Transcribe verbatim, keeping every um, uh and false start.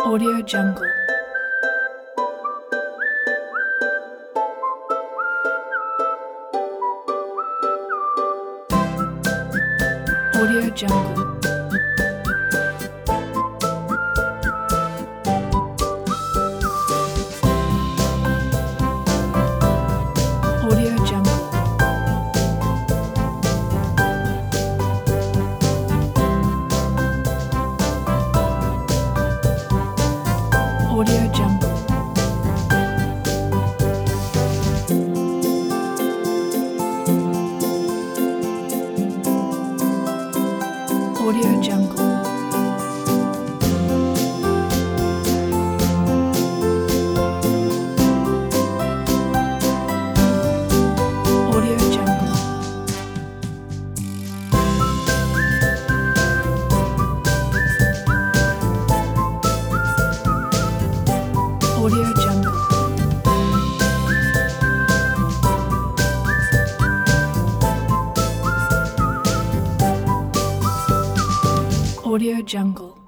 Audio Jungle. Audio Jungle. Audio Jungle. Audio Jungle. Audio Jungle. Audio Jungle. Audio Jungle. Audio Jungle.